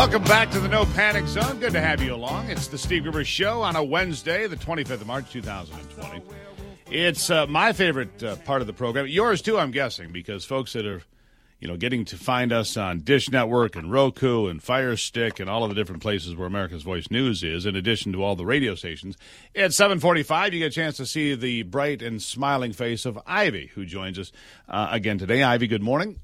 Welcome back to the No Panic Zone. Good to have you along. It's the Steve Gruber Show on a Wednesday, the 25th of March, 2020. It's my favorite part of the program. Yours, too, I'm guessing, because folks that are, getting to find us on Dish Network and Roku and Fire Stick and all of the different places where America's Voice News is, in addition to all the radio stations. At 7:45, you get a chance to see the bright and smiling face of Ivy, who joins us again today. Ivy, good morning.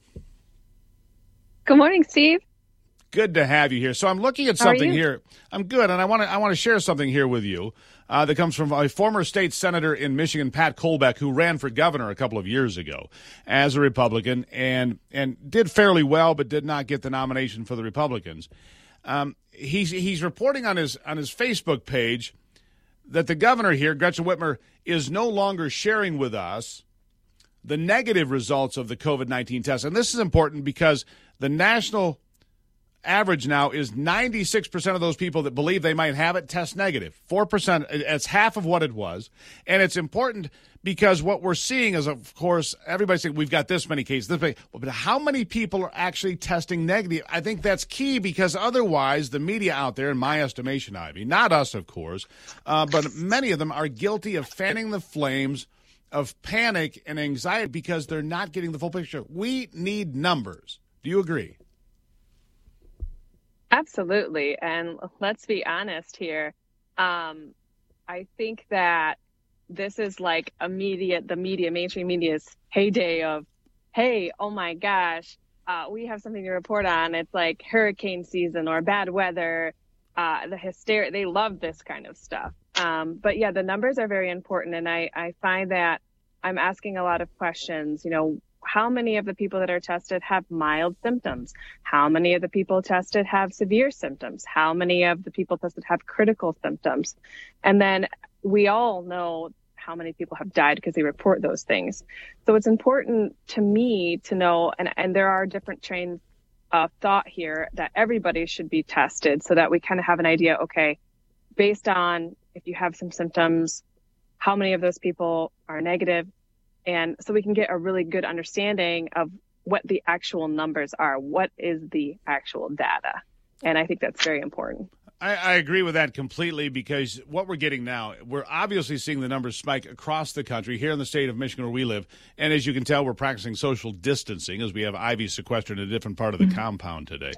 Good morning, Steve. Good to have you here. So I'm looking at something here. I'm good, and I want to share something here with you that comes from a former state senator in Michigan, Pat Colbeck, who ran for governor a couple of years ago as a Republican and did fairly well, but did not get the nomination for the Republicans. He's reporting on his Facebook page that the governor here, Gretchen Whitmer, is no longer sharing with us the negative results of the COVID-19 test. And this is important because the national average now is 96% of those people that believe they might have it test negative. 4%, it's half of what it was. And it's important because what we're seeing is, of course, everybody's saying we've got this many cases, but how many people are actually testing negative? I think that's key because otherwise the media out there, in my estimation, Ivy, not us, of course, but many of them are guilty of fanning the flames of panic and anxiety because they're not getting the full picture. We need numbers. Do you agree? Absolutely. And let's be honest here. I think that this is like the mainstream media's heyday of, hey, oh my gosh, we have something to report on. It's like hurricane season or bad weather, the hysteria. They love this kind of stuff. But yeah, the numbers are very important. And I find that I'm asking a lot of questions, how many of the people that are tested have mild symptoms? How many of the people tested have severe symptoms? How many of the people tested have critical symptoms? And then we all know how many people have died because they report those things. So it's important to me to know, and there are different trains of thought here, that everybody should be tested so that we kind of have an idea, okay, based on if you have some symptoms, how many of those people are negative? And so we can get a really good understanding of what the actual numbers are. What is the actual data? And I think that's very important. I agree with that completely because what we're getting now, we're obviously seeing the numbers spike across the country here in the state of Michigan where we live. And as you can tell, we're practicing social distancing as we have Ivy sequestered in a different part of the compound today.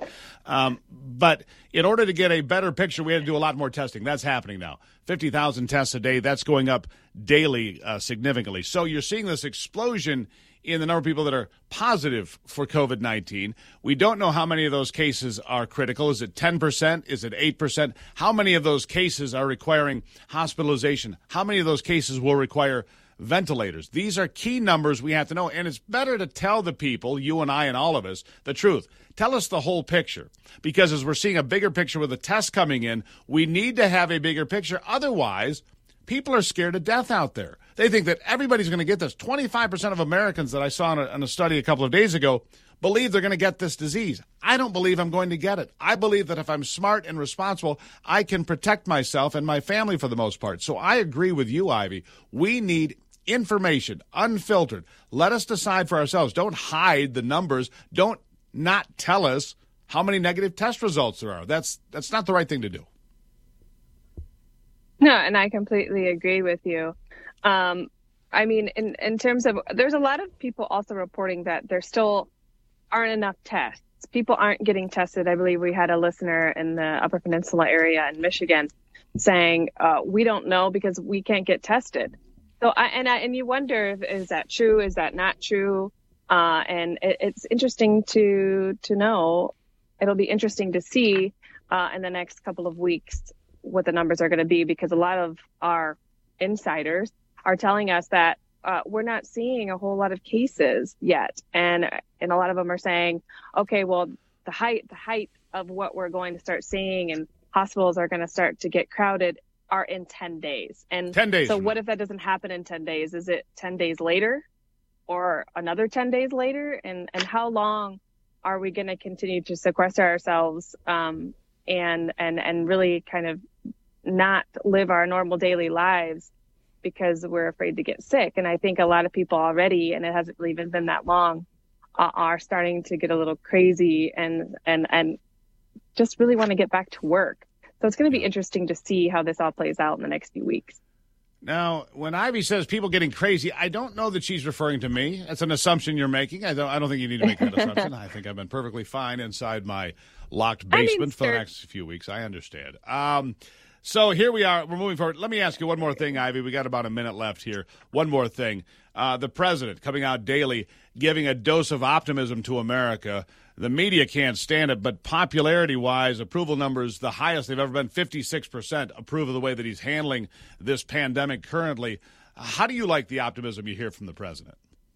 But in order to get a better picture, we had to do a lot more testing. That's happening now. 50,000 tests a day. That's going up daily significantly. So you're seeing this explosion in the number of people that are positive for COVID-19. We don't know how many of those cases are critical. Is it 10%? Is it 8%? How many of those cases are requiring hospitalization? How many of those cases will require ventilators? These are key numbers we have to know. And it's better to tell the people, you and I and all of us, the truth. Tell us the whole picture. Because as we're seeing a bigger picture with the tests coming in, we need to have a bigger picture. Otherwise, people are scared to death out there. They think that everybody's going to get this. 25% of Americans that I saw in a study a couple of days ago believe they're going to get this disease. I don't believe I'm going to get it. I believe that if I'm smart and responsible, I can protect myself and my family for the most part. So I agree with you, Ivy. We need information, unfiltered. Let us decide for ourselves. Don't hide the numbers. Don't not tell us how many negative test results there are. That's not the right thing to do. No, and I completely agree with you. I mean, in terms of, there's a lot of people also reporting that there still aren't enough tests. People aren't getting tested. I believe we had a listener in the Upper Peninsula area in Michigan saying, we don't know because we can't get tested. So and you wonder, is that true? Is that not true? And it's interesting to know. It'll be interesting to see in the next couple of weeks what the numbers are going to be, because a lot of our insiders are telling us that we're not seeing a whole lot of cases yet. And a lot of them are saying, okay, well, the height of what we're going to start seeing and hospitals are going to start to get crowded are in 10 days. And 10 days. So what if that doesn't happen in 10 days? Is it 10 days later or another 10 days later? And how long are we going to continue to sequester ourselves and really kind of not live our normal daily lives because we're afraid to get sick? And I think a lot of people already, and it hasn't really even been that long, are starting to get a little crazy and just really want to get back to work. So it's going to be interesting to see how this all plays out in the next few weeks. Now, when Ivy says people getting crazy, I don't know that she's referring to me. That's an assumption you're making. I don't think you need to make that assumption. I think I've been perfectly fine inside my locked basement for the next few weeks. I understand. So here we are. We're moving forward. Let me ask you one more thing, Ivy. We got about a minute left here. One more thing. The president coming out daily, giving a dose of optimism to America. The media can't stand it, but popularity-wise, approval numbers, the highest they've ever been, 56% approve of the way that he's handling this pandemic currently. How do you like the optimism you hear from the president?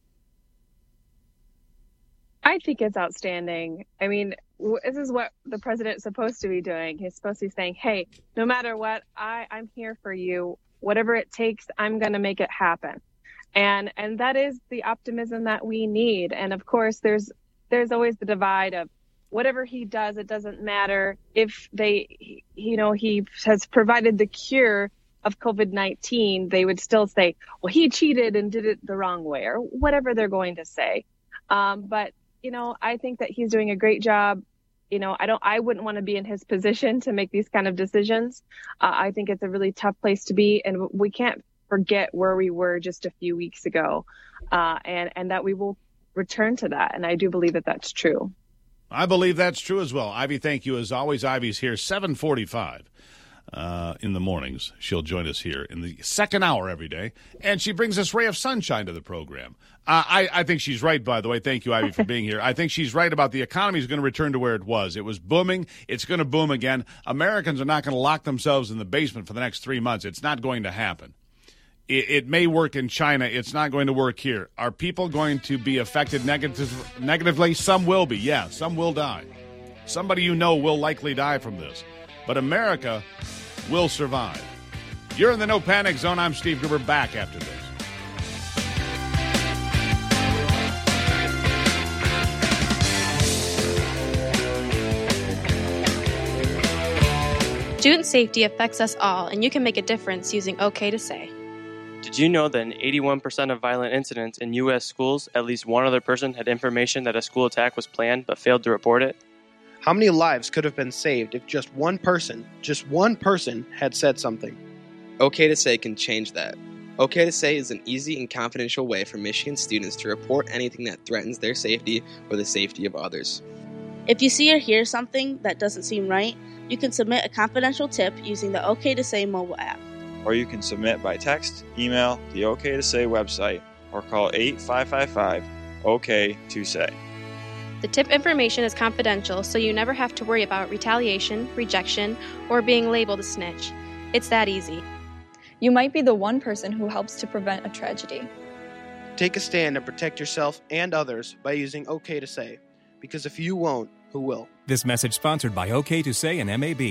I think it's outstanding. I mean, this is what the president's supposed to be doing. He's supposed to be saying, hey, no matter what, I'm here for you. Whatever it takes, I'm going to make it happen. And that is the optimism that we need. And of course, there's always the divide of whatever he does, it doesn't matter if he has provided the cure of COVID-19, they would still say, well, he cheated and did it the wrong way, or whatever they're going to say. But I think that he's doing a great job. I wouldn't want to be in his position to make these kind of decisions. I think it's a really tough place to be, and we can't forget where we were just a few weeks ago, and that we will return to that. And I do believe that that's true. I believe that's true as well. Ivy, thank you. As always, Ivy's here 7:45 in the mornings. She'll join us here in the second hour every day, and she brings this ray of sunshine to the program. I think she's right, by the way. Thank you, Ivy, for being here. I think she's right about the economy is going to return to where it was. It was booming. It's going to boom again. Americans are not going to lock themselves in the basement for the next 3 months. It's not going to happen. It may work in China. It's not going to work here. Are people going to be affected negatively? Some will be, yeah. Some will die. Somebody will likely die from this. But America will survive. You're in the No Panic Zone. I'm Steve Gruber, back after this. Student safety affects us all, and you can make a difference using OK to Say. Did you know that in 81% of violent incidents in U.S. schools, at least one other person had information that a school attack was planned but failed to report it? How many lives could have been saved if just one person had said something? OK to Say can change that. OK to Say is an easy and confidential way for Michigan students to report anything that threatens their safety or the safety of others. If you see or hear something that doesn't seem right, you can submit a confidential tip using the OK to Say mobile app. Or you can submit by text, email, the OK to Say website, or call 855-OK-TO-SAY. The tip information is confidential, so you never have to worry about retaliation, rejection, or being labeled a snitch. It's that easy. You might be the one person who helps to prevent a tragedy. Take a stand and protect yourself and others by using OK to Say. Because if you won't, who will? This message sponsored by OK to Say and MAB.